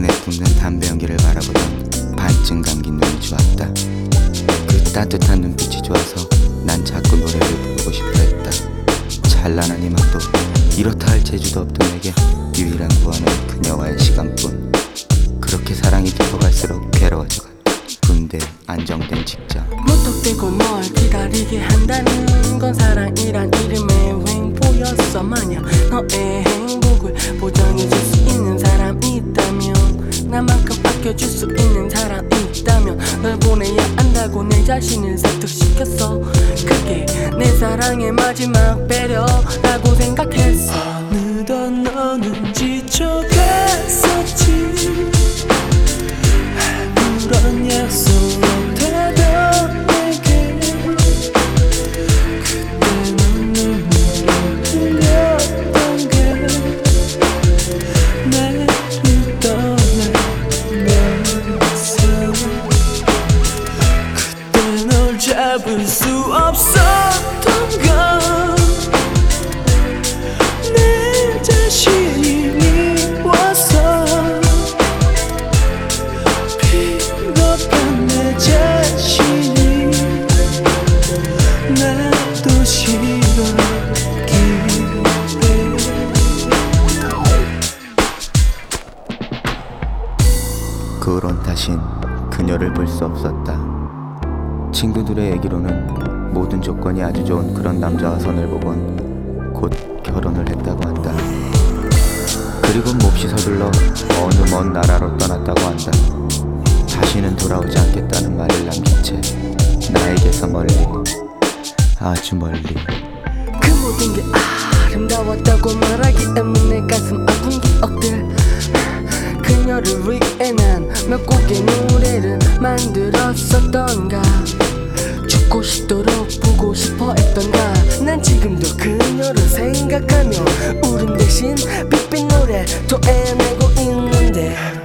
내뿜는 담배 연기를 바라보던 반쯤 감긴 눈이 좋았다. 그 따뜻한 눈빛이 좋아서 난 자꾸 노래를 부르고 싶어 했다. 찬란한 희망도 이렇다 할 재주도 없던 내게 유일한 구원은 그녀와의 시간뿐. 그렇게 사랑이 깊어갈수록 괴로워져가 군대 안정된 직장. 무턱대고 널 기다리게 한다는 건 사랑이란 이름의 횡포였어. 만약 너의 행복을 보장해줄 수 있는 사람이 있다면, 나만큼 아껴줄 수 있는 사람이 있다면 널 보내야 한다고 내 자신을 설득시켰어. 그게 내 사랑의 마지막 배려라고 생각했어. 어느덧 너는 지쳐갔었지. 아무런 약속 못하던 내게 그때 넌 눈물을 흘렸던 게 나를 떠나면서 그때 널 잡을 수 없었던 건 내 자신이 미워서. 비겁한 내 자신이 나도 싫었기에. 그 후론 다신 그녀를 볼 수 없었다. 친구들의 얘기로는 모든 조건이 아주 좋은 그런 남자와 선을 보곤 곧 결혼을 했다고 한다. 그리고 몹시 서둘러 어느 먼 나라로 떠났다고 한다. 다시는 돌아오지 않겠다는 말을 남긴 채 나에게서 멀리, 아주 멀리. 그 모든 게 아름다웠다고 말하기에 내 가슴 아픈 기억들. 그녀를 위해 난 몇 곡의 노래를 만들었었던가. 죽고 싶도록 보고 싶어 했던가. 난 지금도 그녀를 생각하며 울음 대신 빛빛 노래 토해내고 있는데.